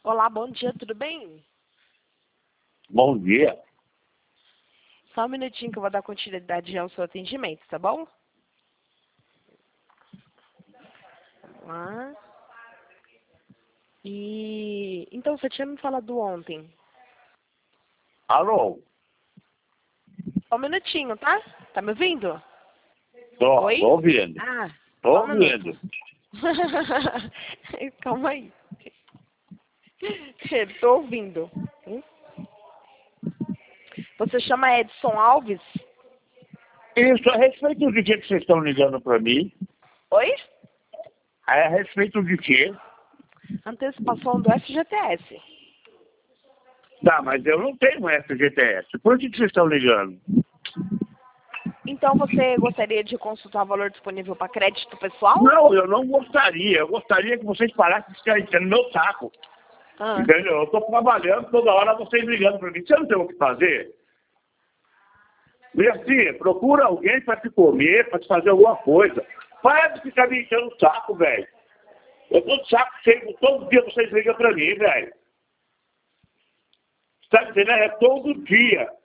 Olá, bom dia, tudo bem? Bom dia. Só um minutinho que eu vou dar continuidade ao seu atendimento, tá bom? Vamos lá. Então, você tinha me falado ontem. Alô? Só um minutinho, tá? Tá me ouvindo? Tô Oi? ouvindo. Ah, Tô só um minuto. ouvindo. Calma aí. Tô ouvindo. Você chama Edson Alves? Isso, a respeito de que vocês estão ligando para mim? Oi? A respeito de quê? Antecipação do FGTS. Tá, mas eu não tenho FGTS. Por que vocês estão ligando? Então, você gostaria de consultar o valor disponível para crédito pessoal? Não, eu não gostaria. Eu gostaria que vocês parassem de ficar enchendo meu saco. Ah. Entendeu? Eu tô trabalhando toda hora, vocês ligando para mim. Você não tem o que fazer? Minha filha, procura alguém para te comer, para te fazer alguma coisa. Para de ficar me enchendo o saco, velho. Eu tô de saco cheio, todo dia vocês ligam para mim, velho. Tá entendendo? É todo dia.